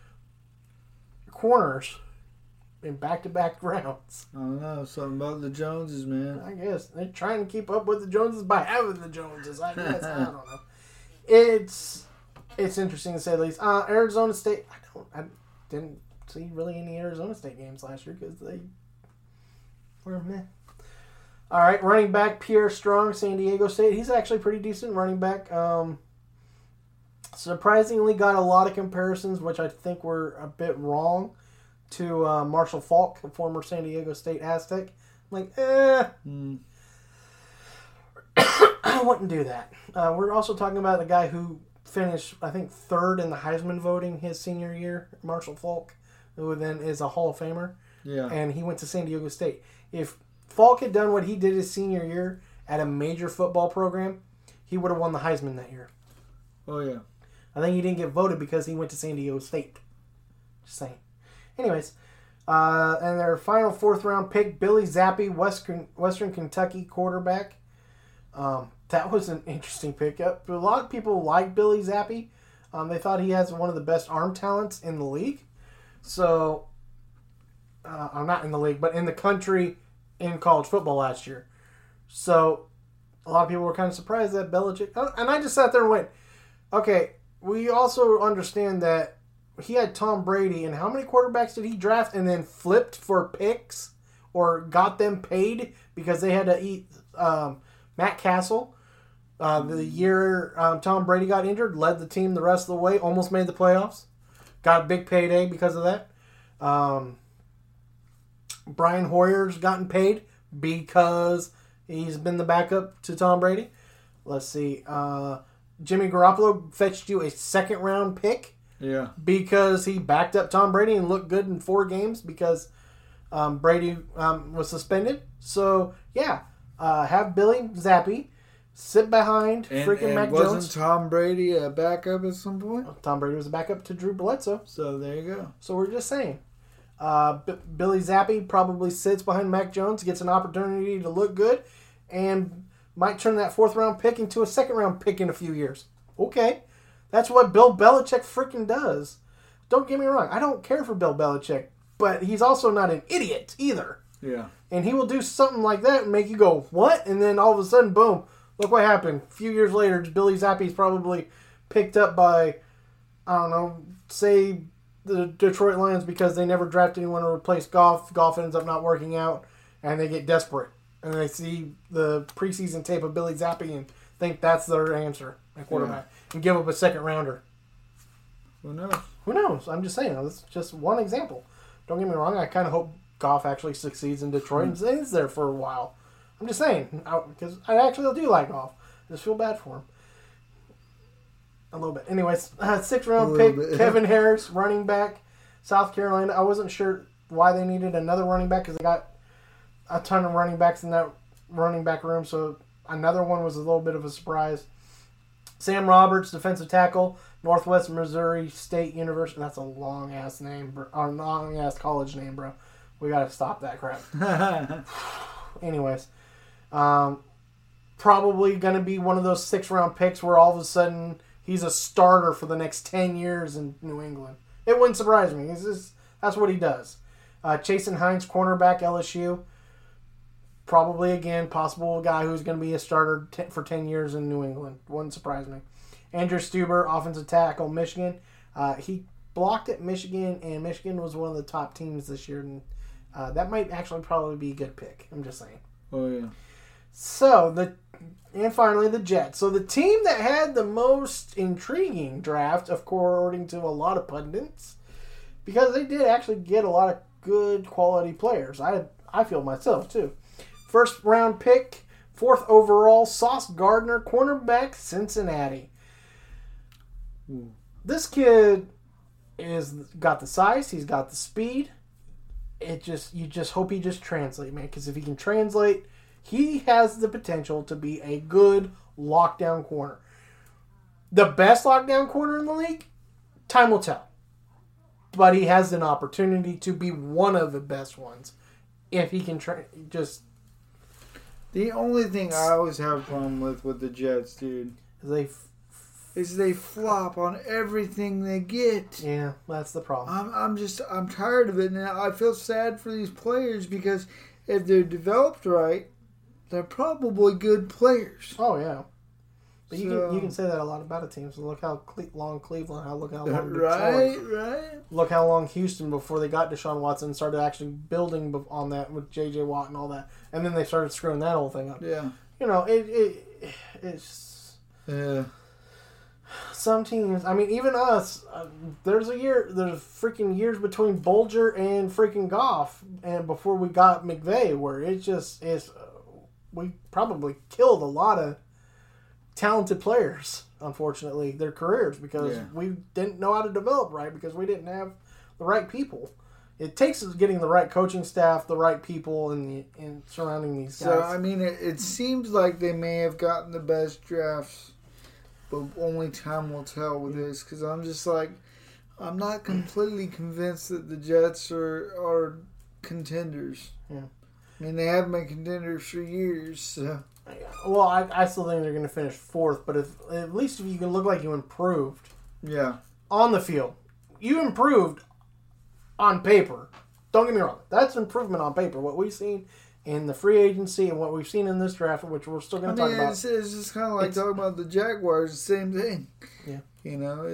Corners in back-to-back rounds. I don't know. Something about the Joneses, man. I guess. They're trying to keep up with the Joneses by having the Joneses. I guess. I don't know. It's interesting to say the least. Arizona State, I didn't see really any Arizona State games last year because they were meh. All right, running back Pierre Strong, San Diego State. He's actually pretty decent running back. Surprisingly got a lot of comparisons, which I think were a bit wrong, to Marshall Faulk, the former San Diego State Aztec. I'm like, I wouldn't do that. We're also talking about the guy who finished, I think, third in the Heisman voting his senior year, Marshall Faulk, who then is a Hall of Famer. Yeah. And he went to San Diego State. If Faulk had done what he did his senior year at a major football program, he would have won the Heisman that year. Oh, yeah. I think he didn't get voted because he went to San Diego State. Just saying. Anyways, and their final fourth-round pick, Billy Zappi, Western Kentucky quarterback. That was an interesting pickup. A lot of people like Billy Zappi. They thought he has one of the best arm talents in the league. So, not in the league, but in the country in college football last year. So, a lot of people were kind of surprised that Belichick... And I just sat there and went, okay, we also understand that he had Tom Brady, and how many quarterbacks did he draft and then flipped for picks or got them paid because they had to eat Matt Castle? The year Tom Brady got injured, led the team the rest of the way, almost made the playoffs. Got a big payday because of that. Brian Hoyer's gotten paid because he's been the backup to Tom Brady. Let's see. Jimmy Garoppolo fetched you a second-round pick. Yeah. Because he backed up Tom Brady and looked good in 4 games because Brady was suspended. So, yeah. Have Billy Zappi sit behind freaking Mac Jones. Wasn't Tom Brady a backup at some point? Tom Brady was a backup to Drew Bledsoe. So, there you go. So, we're just saying. Billy Zappi probably sits behind Mac Jones, gets an opportunity to look good, and might turn that 4th-round pick into a 2nd-round pick in a few years. Okay. That's what Bill Belichick freaking does. Don't get me wrong. I don't care for Bill Belichick, but he's also not an idiot either. Yeah. And he will do something like that and make you go, what? And then all of a sudden, boom, look what happened. A few years later, Billy Zappi's probably picked up by, I don't know, say the Detroit Lions because they never drafted anyone to replace Goff. Goff ends up not working out, and they get desperate. And they see the preseason tape of Billy Zappi and think that's their answer at quarterback. Yeah. And give up a 2nd-rounder. Who knows? Who knows? I'm just saying. That's just one example. Don't get me wrong. I kind of hope Goff actually succeeds in Detroit and stays there for a while. I'm just saying, because I actually do like Goff. I just feel bad for him. A little bit. Anyways, 6th round pick, Kevin Harris, running back, South Carolina. I wasn't sure why they needed another running back because they got a ton of running backs in that running back room, so another one was a little bit of a surprise. Sam Roberts, defensive tackle, Northwest Missouri State University. That's a long-ass name, or long-ass college name, bro. We got to stop that crap. Anyways, probably going to be one of those 6th-round picks where all of a sudden he's a starter for the next 10 years in New England. It wouldn't surprise me. That's what he does. Chasen Hines, cornerback, LSU. Probably, again, possible guy who's going to be a starter for 10 years in New England. Wouldn't surprise me. Andrew Stuber, offensive tackle, Michigan. He blocked at Michigan, and Michigan was one of the top teams this year. And that might actually probably be a good pick. I'm just saying. Oh, yeah. So, and finally, the Jets. So, the team that had the most intriguing draft, according to a lot of pundits, because they did actually get a lot of good quality players. I feel myself, too. 1st round pick, 4th overall, Sauce Gardner, cornerback, Cincinnati. This kid is got the size, he's got the speed. You just hope he just translates, man. Because if he can translate, he has the potential to be a good lockdown corner. The best lockdown corner in the league, time will tell. But he has an opportunity to be one of the best ones if he can just. The only thing I always have a problem with the Jets, dude, is they flop on everything they get. Yeah, that's the problem. I'm tired of it, and I feel sad for these players because if they're developed right, they're probably good players. Oh yeah, but you can say that a lot about a team. So look how long Cleveland, look how long Detroit, right. Look how long Houston before they got Deshaun Watson started actually building on that with J.J. Watt and all that, and then they started screwing that whole thing up. Yeah, it's yeah. Some teams, I mean, even us. There's freaking years between Bulger and freaking Goff, and before we got McVay, where it just is. We probably killed a lot of talented players, unfortunately, their careers because we didn't know how to develop right because we didn't have the right people. It takes us getting the right coaching staff, the right people, and surrounding these guys. So I mean, it seems like they may have gotten the best drafts, but only time will tell with this because I'm just like, I'm not completely convinced that the Jets are contenders. Yeah. I mean, they have been contenders for years. So. Well, I still think they're going to finish 4th, but at least if you can look like you improved. Yeah. On the field. You improved on paper. Don't get me wrong. That's improvement on paper. What we've seen in the free agency and what we've seen in this draft, which we're still going to talk about. It's just kind of like talking about the Jaguars, the same thing. Yeah. You know,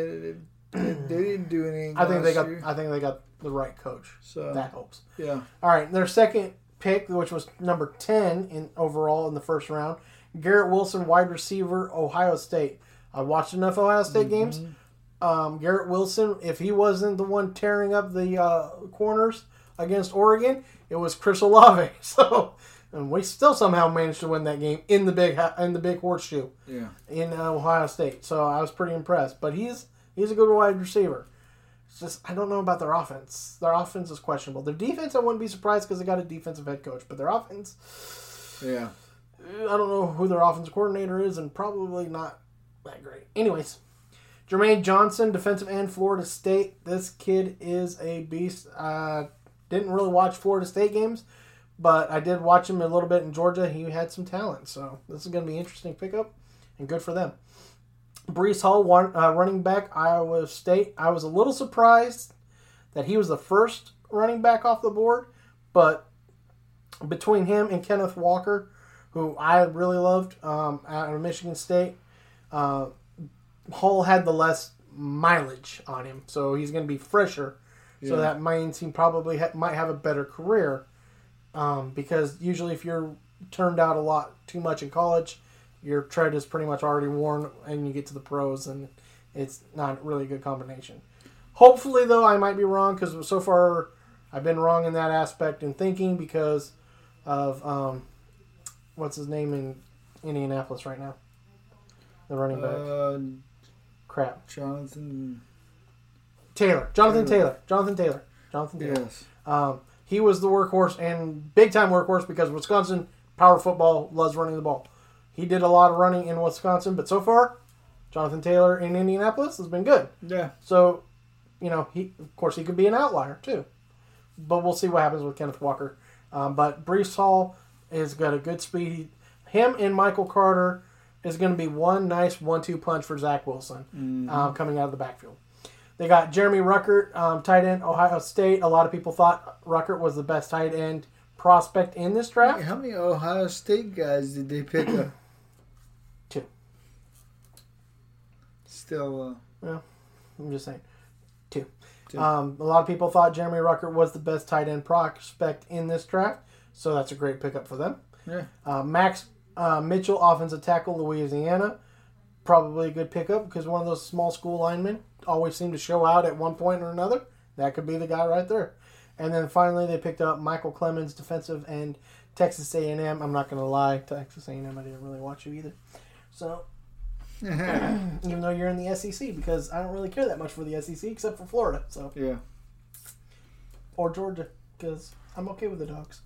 they didn't do anything I think they got the right coach. So that helps. Yeah. All right, their second pick, which was number 10 overall in the 1st round, Garrett Wilson, wide receiver, Ohio State. I watched enough Ohio State games. Garrett Wilson, if he wasn't the one tearing up the corners against Oregon, it was Chris Olave. So, and we still somehow managed to win that game in the big horseshoe. Yeah. In Ohio State. So I was pretty impressed. But he's a good wide receiver. It's just, I don't know about their offense. Their offense is questionable. Their defense, I wouldn't be surprised because they got a defensive head coach. But their offense, yeah, I don't know who their offensive coordinator is, and probably not that great. Anyways, Jermaine Johnson, defensive end, Florida State. This kid is a beast. Didn't really watch Florida State games, but I did watch him a little bit in Georgia. He had some talent, so this is going to be an interesting pickup, and good for them. Breece Hall, running back, Iowa State. I was a little surprised that he was the first running back off the board, but between him and Kenneth Walker, who I really loved out of Michigan State, Hall had the less mileage on him, so he's going to be fresher. Yeah. So that means he probably might have a better career because usually if you're turned out a lot too much in college, your tread is pretty much already worn and you get to the pros and it's not really a good combination. Hopefully, though, I might be wrong because so far I've been wrong in that aspect in thinking because of what's his name in Indianapolis right now? The running back. Crap. Jonathan Taylor. Yes. He was the workhorse and big time workhorse because Wisconsin power football loves running the ball. He did a lot of running in Wisconsin, but so far, Jonathan Taylor in Indianapolis has been good. Yeah. So, he could be an outlier too. But we'll see what happens with Kenneth Walker. But Breece Hall has got a good speed. Him and Michael Carter is going to be one nice 1-2 punch for Zach Wilson coming out of the backfield. They got Jeremy Ruckert, tight end, Ohio State. A lot of people thought Ruckert was the best tight end prospect in this draft. How many Ohio State guys did they pick up? 2. Still, well, I'm just saying. 2. A lot of people thought Jeremy Ruckert was the best tight end prospect in this draft, so that's a great pickup for them. Yeah. Max Mitchell, offensive tackle, Louisiana. Probably a good pickup because one of those small school linemen always seem to show out at one point or another. That could be the guy right there. And then finally they picked up Michael Clemens, defensive end, Texas A&M. I'm not going to lie, Texas A&M, I didn't really watch you either. So, even though you're in the SEC, because I don't really care that much for the SEC except for Florida. So yeah. Or Georgia, because I'm okay with the Dogs.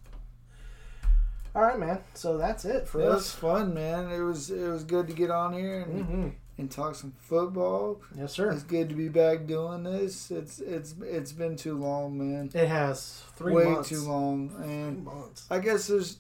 All right, man. So that's it for us. It was fun, man. It was good to get on here and talk some football. Yes, sir. It's good to be back doing this. It's been too long, man. It has 3 months. Way too long, and 3 months. I guess there's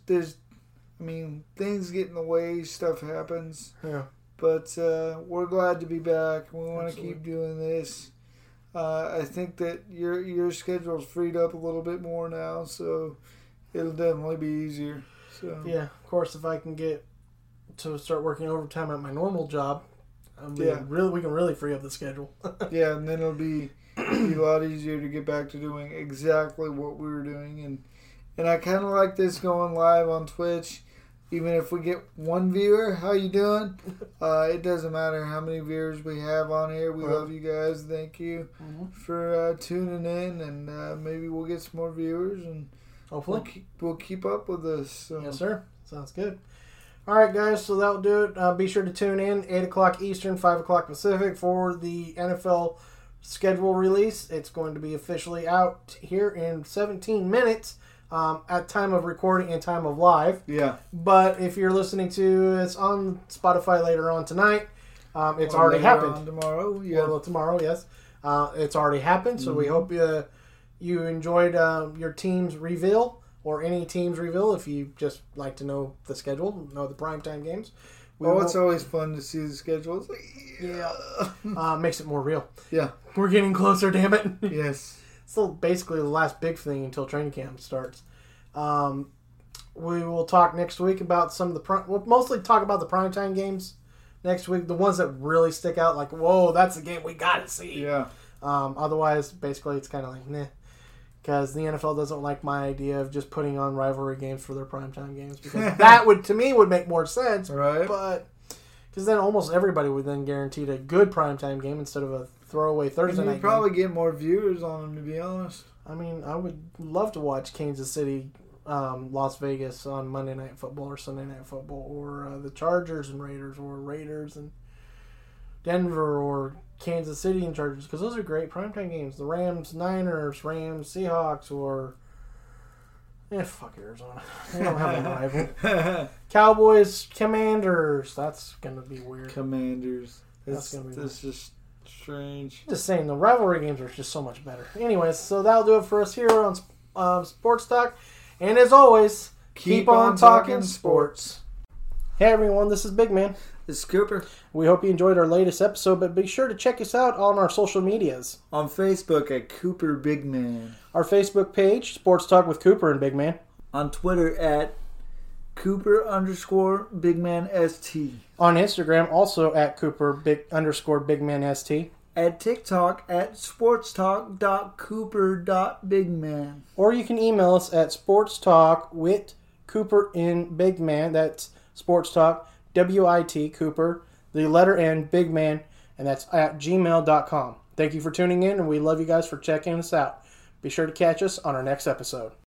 things get in the way. Stuff happens. Yeah. But we're glad to be back. We want to keep doing this. I think that your schedule's freed up a little bit more now, so it'll definitely be easier. So. Yeah, of course, if I can get to start working overtime at my normal job, we can really free up the schedule. Yeah, and then it'll be a lot easier to get back to doing exactly what we were doing. And I kind of like this going live on Twitch. Even if we get one viewer, how you doing? It doesn't matter how many viewers we have on here. We love you guys. Thank you for tuning in, and maybe we'll get some more viewers, and hopefully we'll keep up with this. So. Yes, sir. Sounds good. All right, guys. So that'll do it. Be sure to tune in 8 o'clock Eastern, 5 o'clock Pacific for the NFL schedule release. It's going to be officially out here in 17 minutes. At time of recording and time of live. Yeah. But if you're listening to it's on Spotify later on tonight, it's already happened. On tomorrow, yeah. Well, tomorrow, yes. It's already happened, so we hope you enjoyed your team's reveal, or any team's reveal if you just like to know the schedule, know the primetime games. It's always fun to see the schedule. It's like, makes it more real. Yeah. We're getting closer, damn it. Yes. Still basically the last big thing until training camp starts. We will talk next week about some of the we'll mostly talk about the primetime games next week, the ones that really stick out, like, whoa, that's the game we gotta see. Yeah. Otherwise, basically, it's kind of like, meh. Because the NFL doesn't like my idea of just putting on rivalry games for their primetime games. Because that to me, would make more sense. Right. But, because then almost everybody would then guaranteed a good primetime game instead of a throwaway Thursday night game. You'd probably get more viewers on them, to be honest. I mean, I would love to watch Kansas City, Las Vegas on Monday Night Football or Sunday Night Football, or the Chargers and Raiders, or Raiders and Denver, or Kansas City and Chargers, because those are great primetime games. The Rams, Niners, Rams, Seahawks, or fuck Arizona. They don't have a rival. Cowboys, Commanders. That's gonna be weird. Commanders. That's gonna be weird. Just strange. Just saying, the rivalry games are just so much better. Anyways, so that'll do it for us here on Sports Talk. And as always, keep on talking sports. Hey everyone, this is Big Man. This is Cooper. We hope you enjoyed our latest episode, but be sure to check us out on our social medias. On Facebook at Cooper Big Man. Our Facebook page, Sports Talk with Cooper and Big Man. On Twitter at Cooper_Big Man ST. On Instagram, also at Cooper_Big Man ST. At TikTok at sportstalk.cooper.bigman. Or you can email us at sportstalk with Cooper in Big Man. That's sportstalk, WIT Cooper, the letter N, Big Man, and that's at gmail.com. Thank you for tuning in, and we love you guys for checking us out. Be sure to catch us on our next episode.